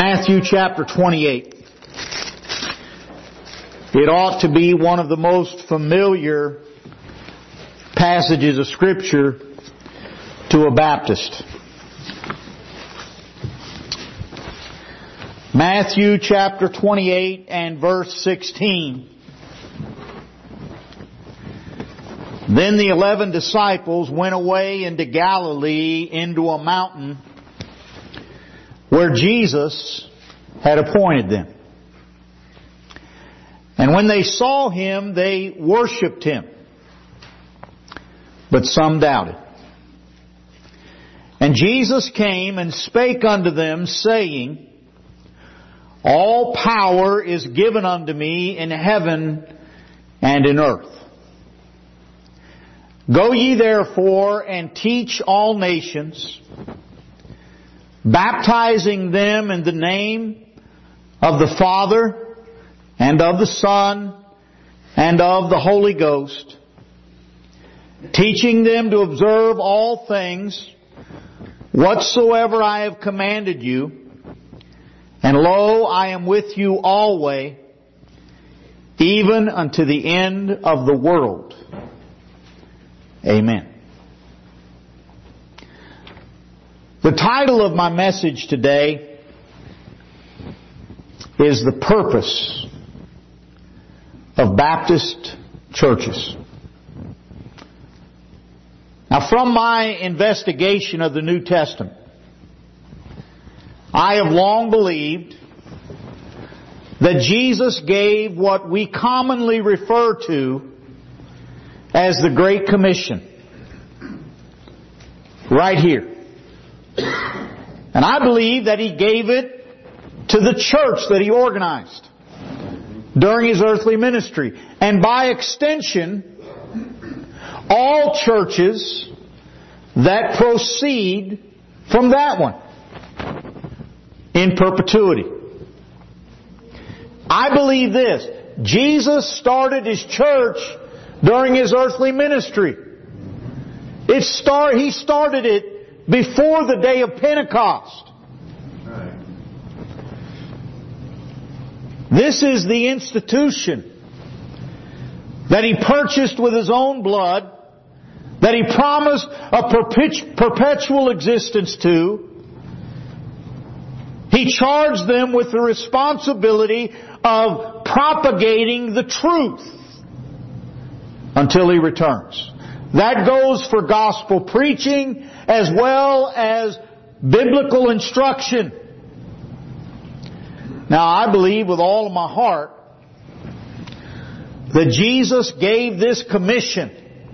Matthew chapter 28. It ought to be one of the most familiar passages of Scripture to a Baptist. Matthew chapter 28 and verse 16. Then the 11 disciples went away into Galilee into a mountain where Jesus had appointed them. And when they saw Him, they worshipped Him. But some doubted. And Jesus came and spake unto them, saying, All power is given unto me in heaven and in earth. Go ye therefore and teach all nations, baptizing them in the name of the Father and of the Son and of the Holy Ghost, teaching them to observe all things whatsoever I have commanded you. And lo, I am with you always, even unto the end of the world. Amen. The title of my message today is The Purpose of Baptist Churches. Now, from my investigation of the New Testament, I have long believed that Jesus gave what we commonly refer to as the Great Commission. Right here. And I believe that He gave it to the church that He organized during His earthly ministry. And by extension, all churches that proceed from that one in perpetuity. I believe this. Jesus started His church during His earthly ministry. He started it before the day of Pentecost. This is the institution that He purchased with His own blood, that He promised a perpetual existence to. He charged them with the responsibility of propagating the truth until He returns. That goes for gospel preaching as well as biblical instruction. Now, I believe with all of my heart that Jesus gave this commission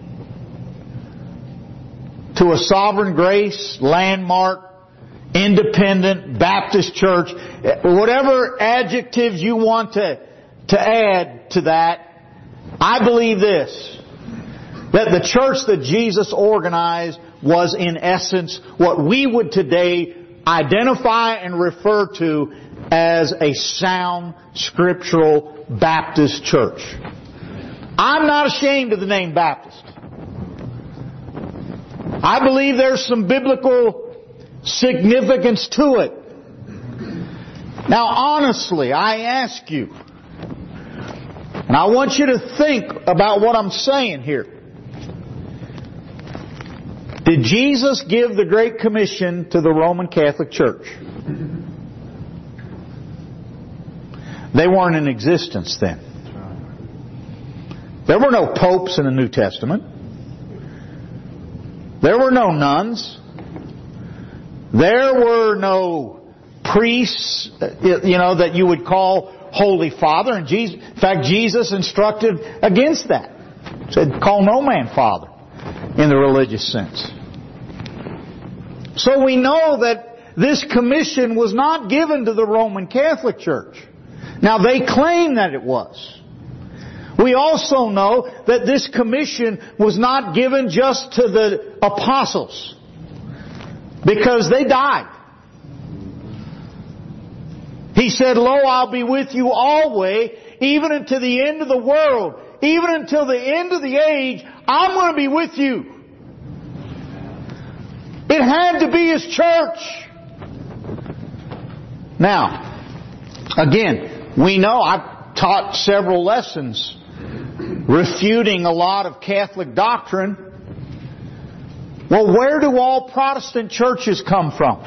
to a sovereign grace, landmark, independent Baptist church. Whatever adjectives you want to add to that, I believe this, that the church that Jesus organized was in essence what we would today identify and refer to as a sound scriptural Baptist church. I'm not ashamed of the name Baptist. I believe there's some biblical significance to it. Now honestly, I ask you, and I want you to think about what I'm saying here. Did Jesus give the Great Commission to the Roman Catholic Church? They weren't in existence then. There were no popes in the New Testament. There were no nuns. There were no priests, that you would call Holy Father. And in fact, Jesus instructed against that. He said, call no man Father in the religious sense. So we know that this commission was not given to the Roman Catholic Church. Now they claim that it was. We also know that this commission was not given just to the apostles, because they died. He said, Lo, I'll be with you always, even unto the end of the world. Even until the end of the age, I'm going to be with you. It had to be His church. Now, again, we know I've taught several lessons refuting a lot of Catholic doctrine. Well, where do all Protestant churches come from?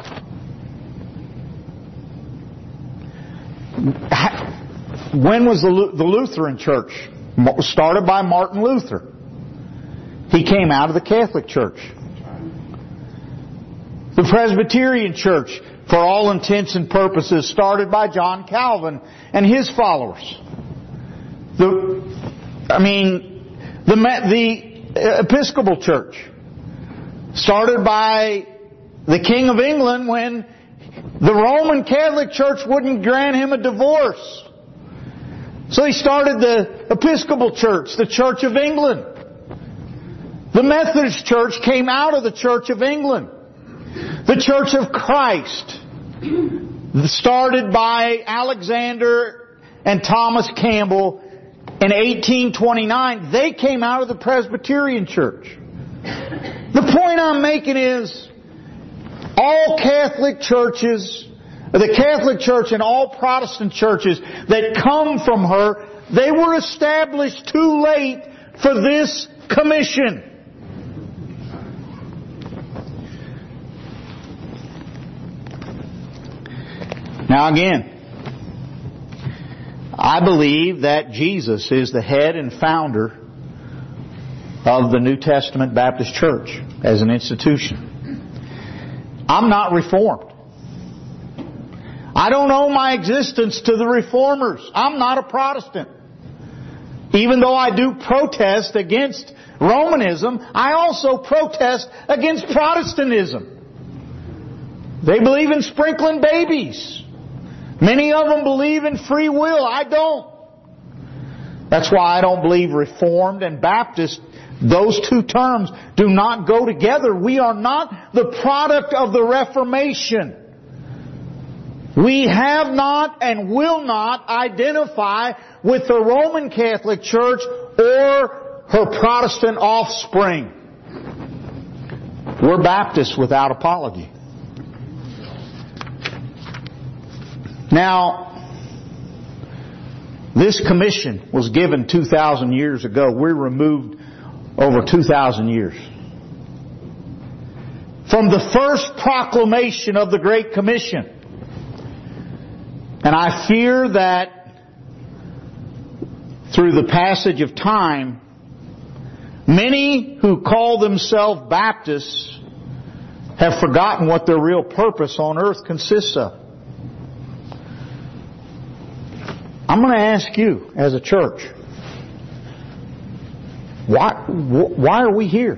When was the Lutheran Church? Started by Martin Luther. He came out of the Catholic Church. The Presbyterian Church, for all intents and purposes, started by John Calvin and his followers. The Episcopal Church, started by the King of England when the Roman Catholic Church wouldn't grant him a divorce. So he started the Episcopal Church, the Church of England. The Methodist Church came out of the Church of England. The Church of Christ, started by Alexander and Thomas Campbell in 1829, they came out of the Presbyterian Church. The point I'm making is, all Catholic churches, the Catholic Church and all Protestant churches that come from her, they were established too late for this commission. Now again, I believe that Jesus is the head and founder of the New Testament Baptist Church as an institution. I'm not Reformed. I don't owe my existence to the Reformers. I'm not a Protestant. Even though I do protest against Romanism, I also protest against Protestantism. They believe in sprinkling babies. Many of them believe in free will. I don't. That's why I don't believe Reformed and Baptist, those two terms do not go together. We are not the product of the Reformation. We have not and will not identify with the Roman Catholic Church or her Protestant offspring. We're Baptists without apology. Now, this commission was given 2,000 years ago. We're removed over 2,000 years from the first proclamation of the Great Commission. And I fear that through the passage of time, many who call themselves Baptists have forgotten what their real purpose on earth consists of. I'm going to ask you as a church, why are we here?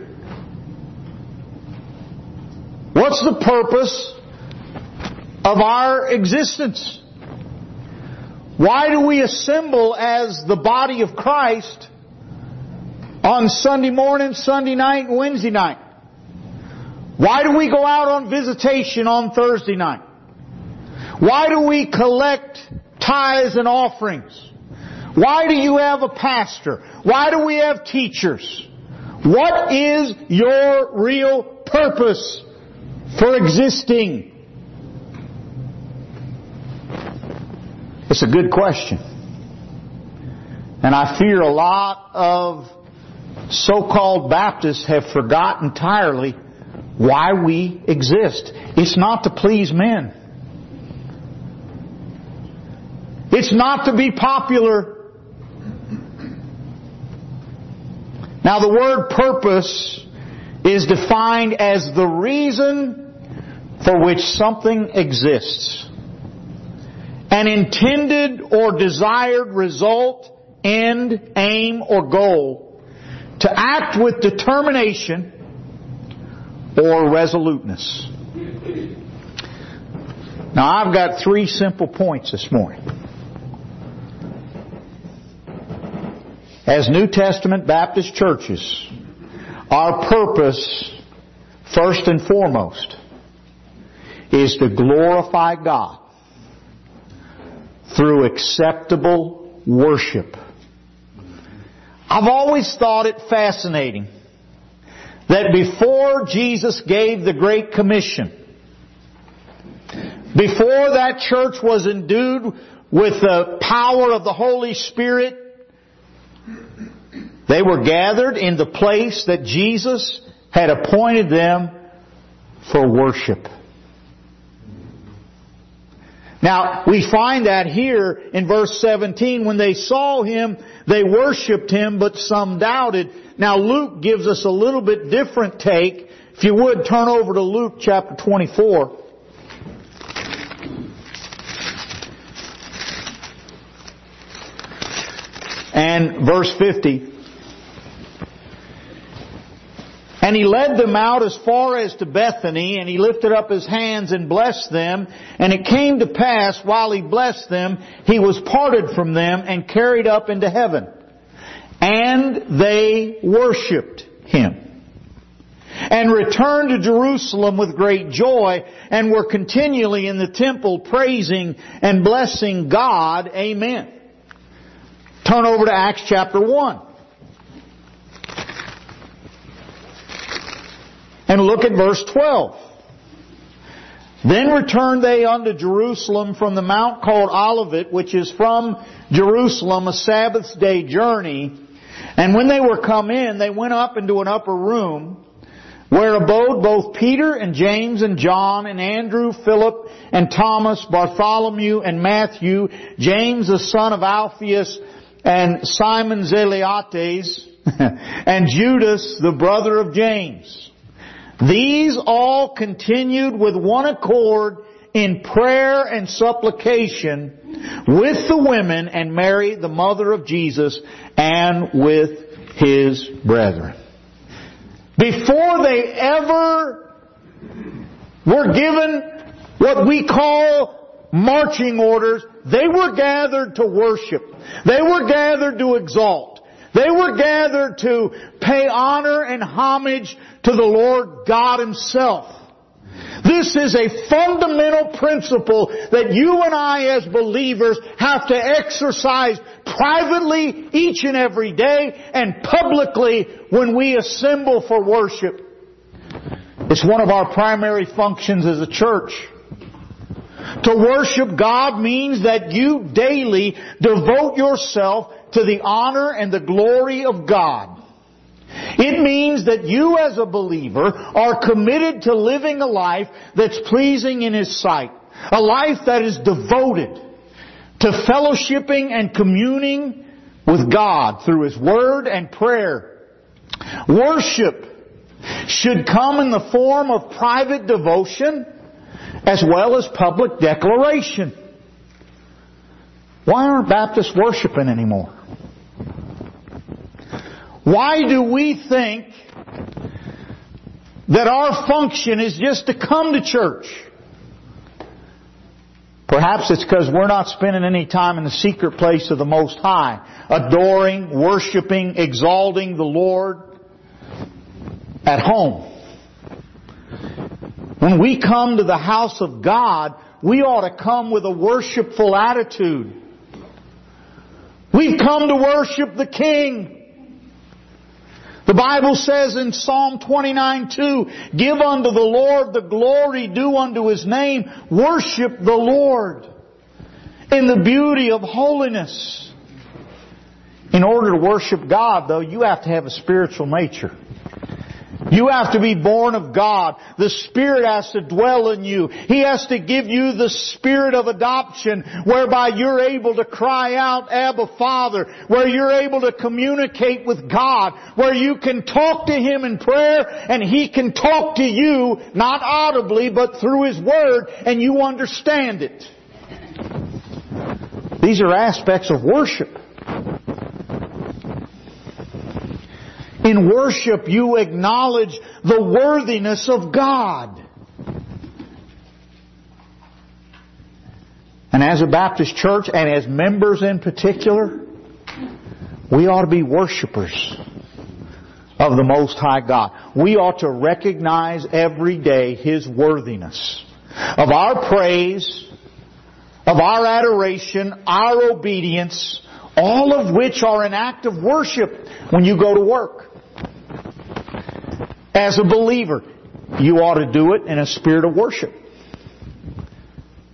What's the purpose of our existence? Why do we assemble as the body of Christ on Sunday morning, Sunday night, and Wednesday night? Why do we go out on visitation on Thursday night? Why do we collect tithes and offerings? Why do you have a pastor? Why do we have teachers? What is your real purpose for existing? It's a good question. And I fear a lot of so-called Baptists have forgotten entirely why we exist. It's not to please men. It's not to be popular. Now, the word purpose is defined as the reason for which something exists. An intended or desired result, end, aim, or goal. To act with determination or resoluteness. Now, I've got 3 simple points this morning. As New Testament Baptist churches, our purpose, first and foremost, is to glorify God through acceptable worship. I've always thought it fascinating that before Jesus gave the Great Commission, Before that church was endued with the power of the Holy Spirit, they were gathered in the place that Jesus had appointed them for worship. Now, we find that here in verse 17. When they saw Him, they worshipped Him, but some doubted. Now, Luke gives us a little bit different take. If you would, turn over to Luke chapter 24. And verse 50. And He led them out as far as to Bethany, and He lifted up His hands and blessed them. And it came to pass, while He blessed them, He was parted from them and carried up into heaven. And they worshipped Him, and returned to Jerusalem with great joy, and were continually in the temple praising and blessing God. Amen. Turn over to Acts chapter 1. And look at verse 12. Then returned they unto Jerusalem from the mount called Olivet, which is from Jerusalem a Sabbath day journey. And when they were come in, they went up into an upper room, where abode both Peter and James and John and Andrew, Philip and Thomas, Bartholomew and Matthew, James the son of Alphaeus, and Simon Zelotes, and Judas the brother of James. These all continued with one accord in prayer and supplication with the women and Mary, the mother of Jesus, and with His brethren. Before they ever were given what we call marching orders, they were gathered to worship. They were gathered to exalt. They were gathered to pay honor and homage to the Lord God Himself. This is a fundamental principle that you and I as believers have to exercise privately each and every day, and publicly when we assemble for worship. It's one of our primary functions as a church. To worship God means that you daily devote yourself to the honor and the glory of God. It means that you as a believer are committed to living a life that's pleasing in His sight. A life that is devoted to fellowshipping and communing with God through His Word and prayer. Worship should come in the form of private devotion as well as public declaration. Why aren't Baptists worshiping anymore? Why do we think that our function is just to come to church? Perhaps it's because we're not spending any time in the secret place of the Most High, adoring, worshiping, exalting the Lord at home. When we come to the house of God, we ought to come with a worshipful attitude. We've come to worship the King. The Bible says in Psalm 29:2, give unto the Lord the glory due unto His name. Worship the Lord in the beauty of holiness. In order to worship God, though, you have to have a spiritual nature. You have to be born of God. The Spirit has to dwell in you. He has to give you the spirit of adoption, whereby you're able to cry out, Abba, Father, where you're able to communicate with God, where you can talk to Him in prayer and He can talk to you, not audibly, but through His Word, and you understand it. These are aspects of worship. In worship, you acknowledge the worthiness of God. And as a Baptist church, and as members in particular, we ought to be worshipers of the Most High God. We ought to recognize every day His worthiness of our praise, of our adoration, our obedience, all of which are an act of worship when you go to work. As a believer, you ought to do it in a spirit of worship.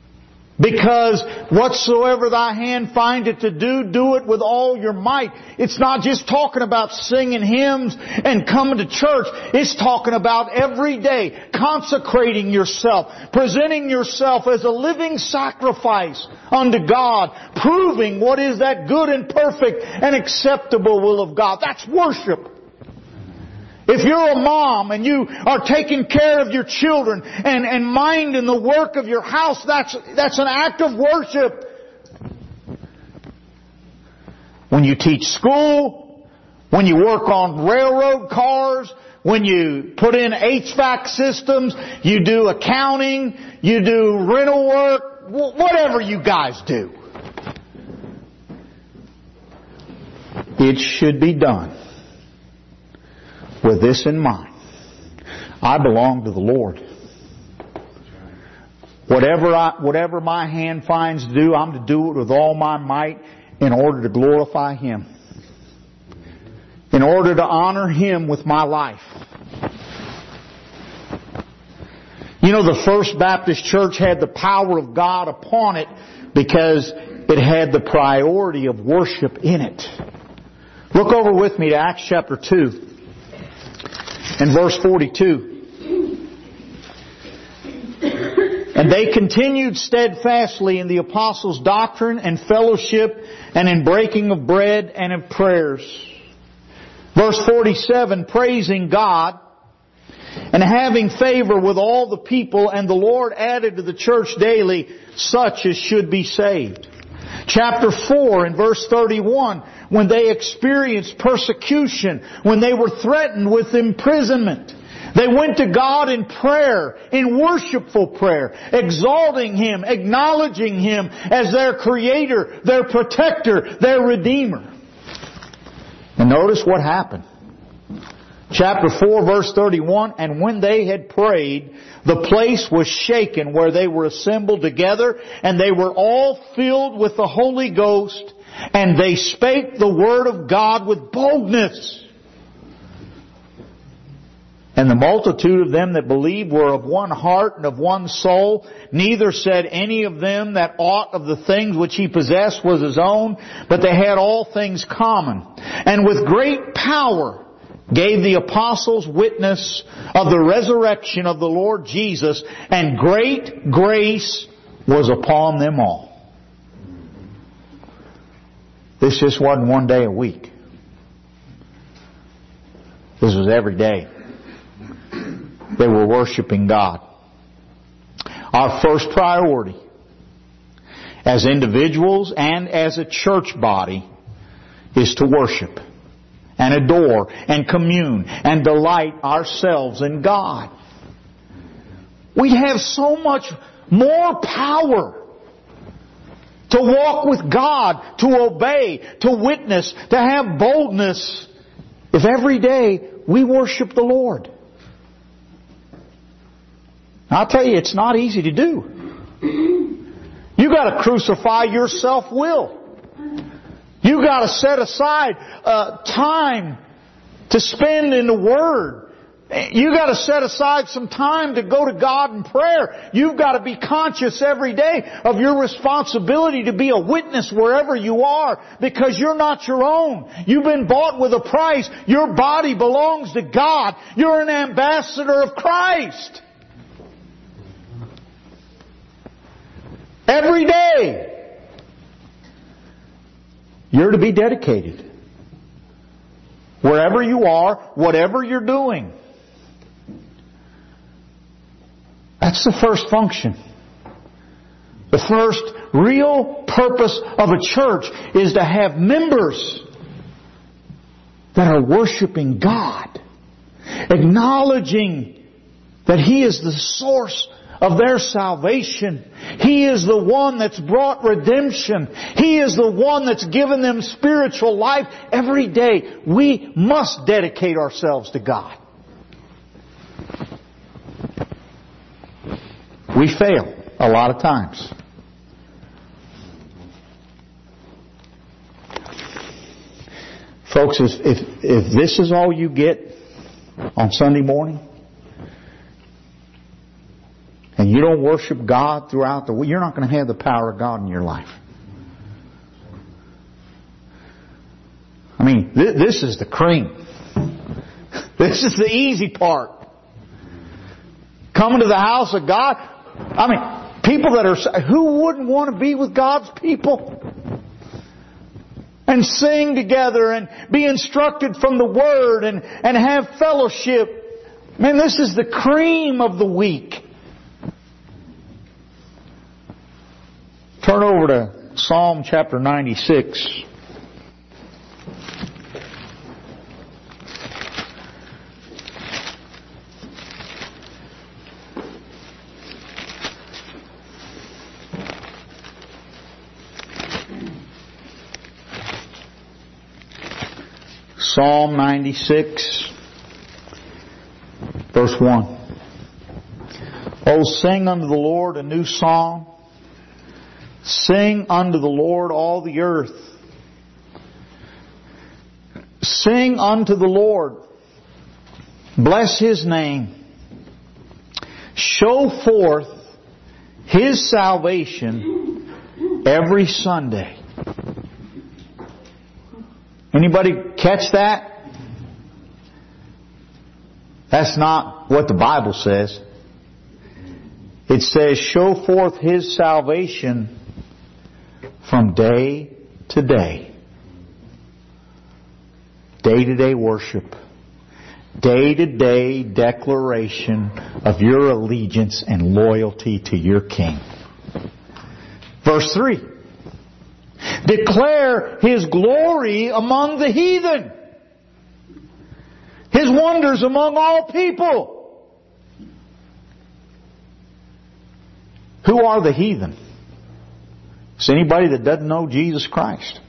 Because whatsoever thy hand findeth to do, do it with all your might. It's not just talking about singing hymns and coming to church. It's talking about every day consecrating yourself, presenting yourself as a living sacrifice unto God, proving what is that good and perfect and acceptable will of God. That's worship. If you're a mom and you are taking care of your children and minding the work of your house, that's an act of worship. When you teach school, when you work on railroad cars, when you put in HVAC systems, you do accounting, you do rental work, whatever you guys do, it should be done with this in mind. I belong to the Lord. Whatever my hand finds to do, I'm to do it with all my might in order to glorify Him. In order to honor Him with my life. You know, the First Baptist Church had the power of God upon it because it had the priority of worship in it. Look over with me to Acts chapter 2. In verse 42. And they continued steadfastly in the apostles' doctrine and fellowship and in breaking of bread and in prayers. Verse 47, praising God and having favor with all the people, and the Lord added to the church daily such as should be saved. Chapter 4 in verse 31, when they experienced persecution, when they were threatened with imprisonment, they went to God in prayer, in worshipful prayer, exalting Him, acknowledging Him as their Creator, their Protector, their Redeemer. And notice what happened. Chapter 4 verse 31, and when they had prayed, the place was shaken where they were assembled together, and they were all filled with the Holy Ghost, and they spake the word of God with boldness. And the multitude of them that believed were of one heart and of one soul. Neither said any of them that aught of the things which he possessed was his own, but they had all things common. And with great power gave the apostles witness of the resurrection of the Lord Jesus, and great grace was upon them all. This just wasn't one day a week. This was every day. They were worshiping God. Our first priority as individuals and as a church body is to worship and adore and commune and delight ourselves in God. We'd have so much more power to walk with God, to obey, to witness, to have boldness if every day we worship the Lord. I'll tell you, it's not easy to do. You got to crucify your self-will. You got to set aside time to spend in the Word. You got to set aside some time to go to God in prayer. You've got to be conscious every day of your responsibility to be a witness wherever you are, because you're not your own. You've been bought with a price. Your body belongs to God. You're an ambassador of Christ. Every day, you're to be dedicated. Wherever you are, whatever you're doing. That's the first function. The first real purpose of a church is to have members that are worshiping God, acknowledging that He is the source of their salvation. He is the one that's brought redemption. He is the one that's given them spiritual life. Every day we must dedicate ourselves to God. We fail a lot of times. Folks, if this is all you get on Sunday morning, and you don't worship God throughout the week, you're not going to have the power of God in your life. I mean, this is the cream. This is the easy part. Coming to the house of God. I mean, people that are... Who wouldn't want to be with God's people? And sing together and be instructed from the Word and have fellowship. Man, this is the cream of the week. Turn over to Psalm chapter 96. Psalm 96, verse 1. Oh, sing unto the Lord a new song. Sing unto the Lord all the earth. Sing unto the Lord. Bless His name. Show forth His salvation every Sunday. Anybody catch that? That's not what the Bible says. It says, show forth His salvation from day to day. Day-to-day worship. Day-to-day declaration of your allegiance and loyalty to your King. Verse 3. Declare His glory among the heathen. His wonders among all people. Who are the heathen? It's anybody that doesn't know Jesus Christ.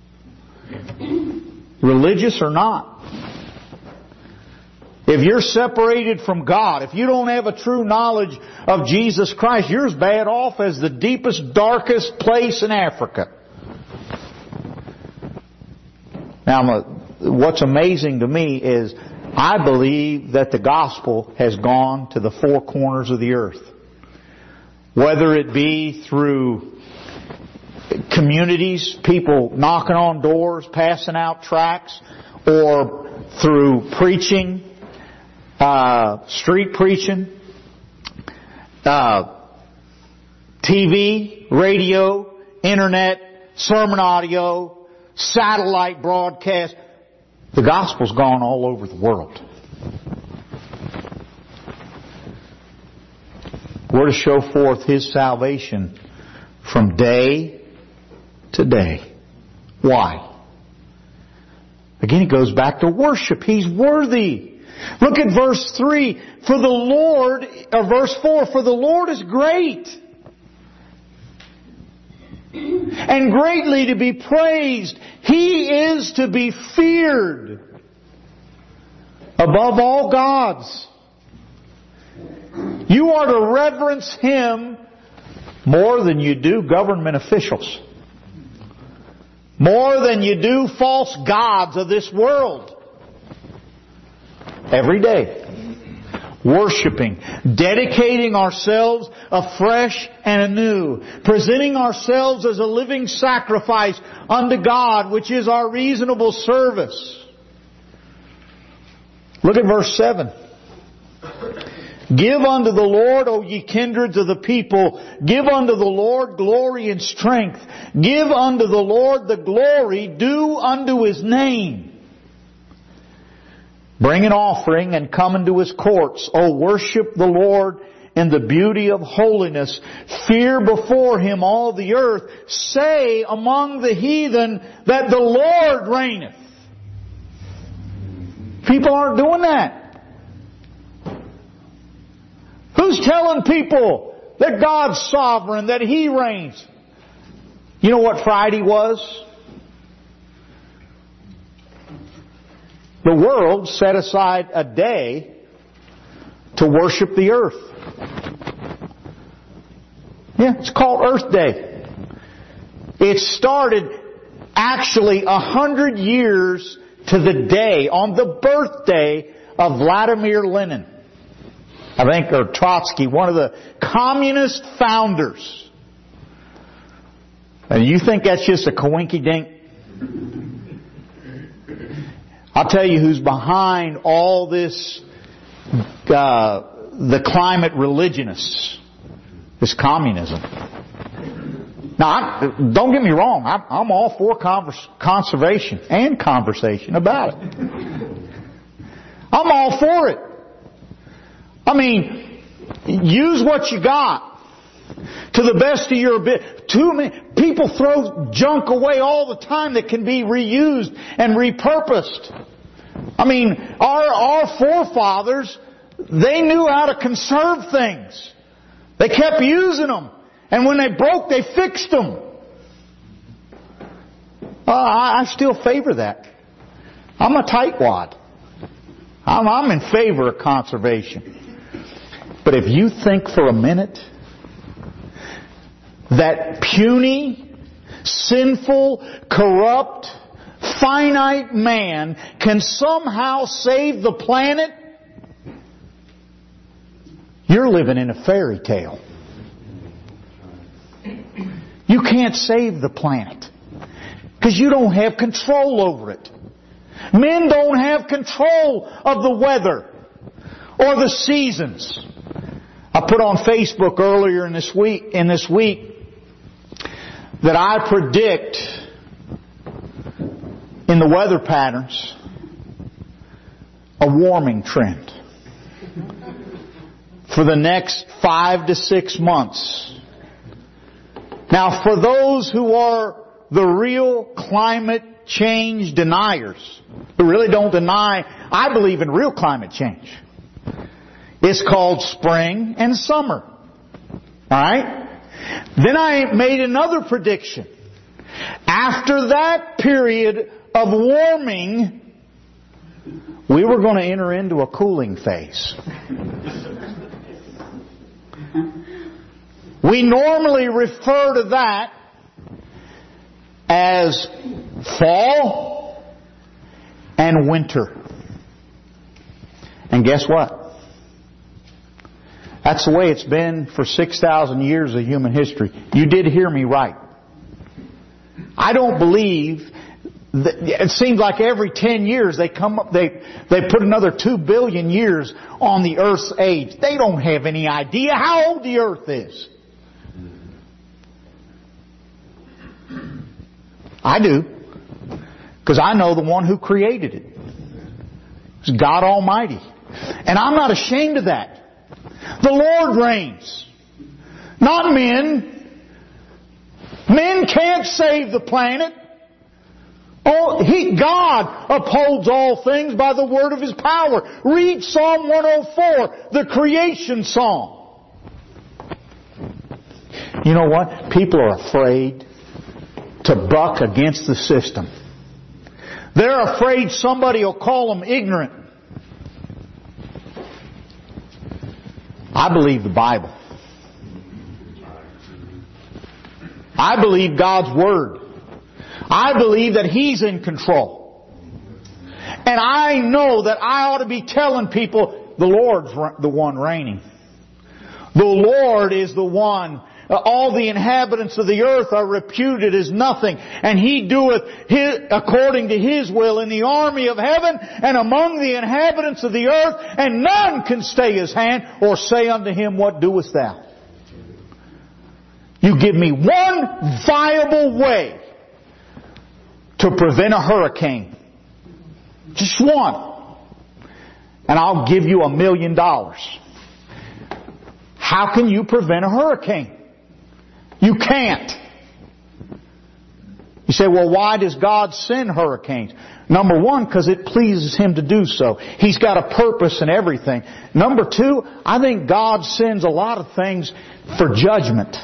Religious or not. If you're separated from God, if you don't have a true knowledge of Jesus Christ, you're as bad off as the deepest, darkest place in Africa. Now, what's amazing to me is I believe that the gospel has gone to the four corners of the earth. Whether it be through communities, people knocking on doors, passing out tracts, or through preaching, street preaching, TV, radio, internet, sermon audio, satellite broadcast. The gospel's gone all over the world. We're to show forth His salvation from day to day. Why? Again, it goes back to worship. He's worthy. Look at verse 3. For the Lord, or verse 4, for the Lord is great and greatly to be praised. He is to be feared above all gods. You are to reverence Him more than you do government officials. More than you do false gods of this world. Every day. Worshipping, dedicating ourselves afresh and anew, presenting ourselves as a living sacrifice unto God, which is our reasonable service. Look at verse 7. Give unto the Lord, O ye kindreds of the people, give unto the Lord glory and strength. Give unto the Lord the glory due unto His name. Bring an offering and come into His courts. O worship the Lord in the beauty of holiness. Fear before Him all the earth. Say among the heathen that the Lord reigneth. People aren't doing that. Who's telling people that God's sovereign, that He reigns? You know what Friday was? The world set aside a day to worship the earth. Yeah, it's called Earth Day. It started actually 100 years to the day on the birthday of Vladimir Lenin. I think, or Trotsky, one of the communist founders. And you think that's just a coinky-dink? I'll tell you who's behind all this, the climate religionists. This communism. Now, don't get me wrong. I'm all for conservation and conversation about it. I'm all for it. I mean, use what you got to the best of your ability. Too many people throw junk away all the time that can be reused and repurposed. I mean, our forefathers, they knew how to conserve things. They kept using them. And when they broke, they fixed them. I still favor that. I'm a tightwad. I'm in favor of conservation. But if you think for a minute that puny, sinful, corrupt, finite man can somehow save the planet, you're living in a fairy tale. You can't save the planet because you don't have control over it. Men don't have control of the weather or the seasons. I put on Facebook earlier in this week that I predict in the weather patterns a warming trend for the next 5 to 6 months. Now, for those who are the real climate change deniers, who really don't deny, I believe in real climate change. It's called spring and summer. Alright? Then I made another prediction. After that period of warming, we were going to enter into a cooling phase. We normally refer to that as fall and winter. And guess what? That's the way it's been for 6,000 years of human history. You did hear me right. I don't believe that, it seems like every 10 years they come up, they put another 2 billion years on the Earth's age. They don't have any idea how old the Earth is. I do. Because I know the one who created it. It's God Almighty. And I'm not ashamed of that. The Lord reigns. Not men. Men can't save the planet. God upholds all things by the word of His power. Read Psalm 104, the creation song. You know what? People are afraid to buck against the system. They're afraid somebody will call them ignorant. I believe the Bible. I believe God's Word. I believe that He's in control. And I know that I ought to be telling people the Lord's the one reigning. The Lord is the one. All the inhabitants of the earth are reputed as nothing. And He doeth according to His will in the army of heaven and among the inhabitants of the earth. And none can stay His hand or say unto Him, what doest thou? You give me one viable way to prevent a hurricane. Just one. And I'll give you $1 million. How can you prevent a hurricane? You can't. You say, well, why does God send hurricanes? Number one, because it pleases Him to do so. He's got a purpose in everything. Number two, I think God sends a lot of things for judgment.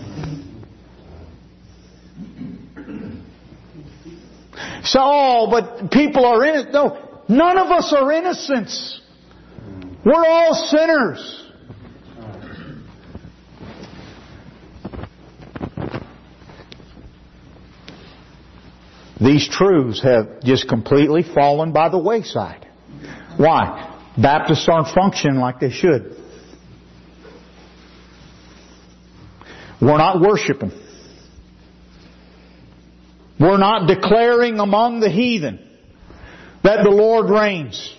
So, but people are innocent. No, none of us are innocents. We're all sinners. These truths have just completely fallen by the wayside. Why? Baptists aren't functioning like they should. we're not worshiping. We're not declaring among the heathen that the Lord reigns.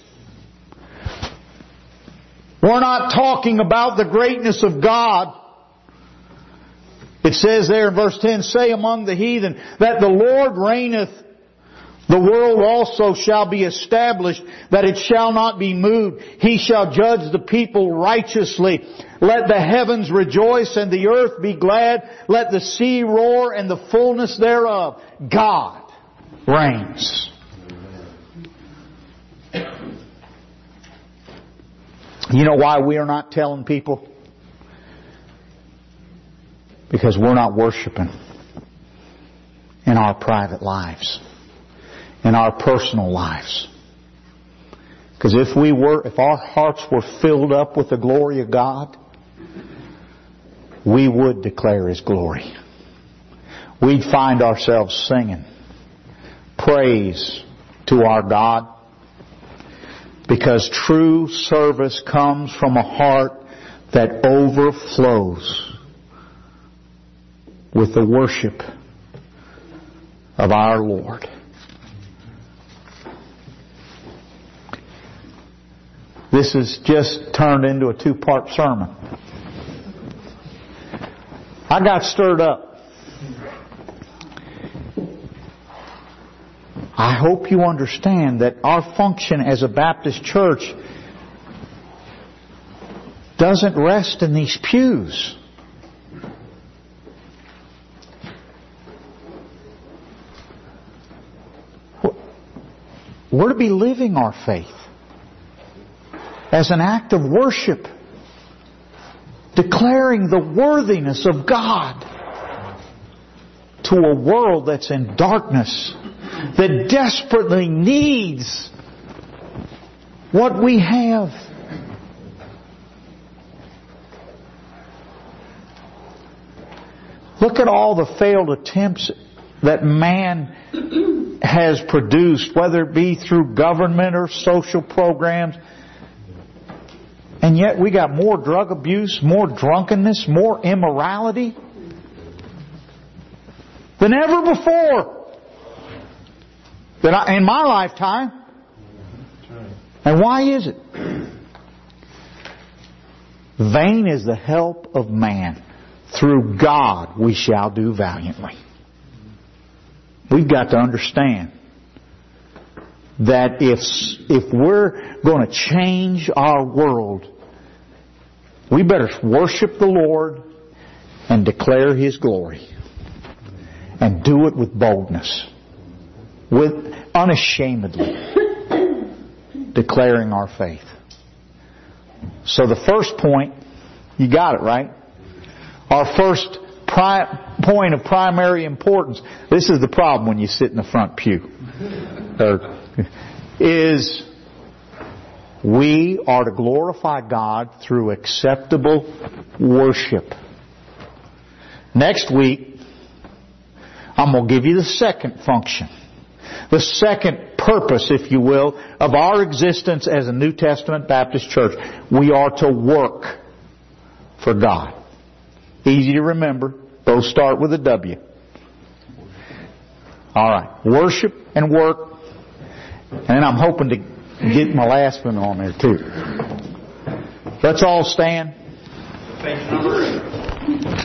We're not talking about the greatness of God. It says there in verse 10, say among the heathen that the Lord reigneth. The world also shall be established, that it shall not be moved. He shall judge the people righteously. Let the heavens rejoice and the earth be glad. Let the sea roar and the fullness thereof. God reigns. You know why we are not telling people? Because we're not worshiping in our private lives, in our personal lives. Because if our hearts were filled up with the glory of God, we would declare His glory. We'd find ourselves singing praise to our God. Because true service comes from a heart that overflows with the worship of our Lord. This has just turned into a 2-part sermon. I got stirred up. I hope you understand that our function as a Baptist church doesn't rest in these pews. We're to be living our faith as an act of worship, declaring the worthiness of God to a world that's in darkness, that desperately needs what we have. Look at all the failed attempts that man has produced, whether it be through government or social programs. And yet we got more drug abuse, more drunkenness, more immorality than ever before in my lifetime. And why is it? Vain is the help of man. Through God we shall do valiantly. We've got to understand that if we're going to change our world, we better worship the Lord and declare His glory. And do it with boldness. Unashamedly. Declaring our faith. So the first point, you got it, right? Our first point of primary importance, this is the problem when you sit in the front pew, is we are to glorify God through acceptable worship. Next week, I'm going to give you the second function. The second purpose, if you will, of our existence as a New Testament Baptist church. We are to work for God. Easy to remember. Both start with a W. Alright. Worship and work. And then I'm hoping to get my last one on there too. Let's all stand. Page number 8.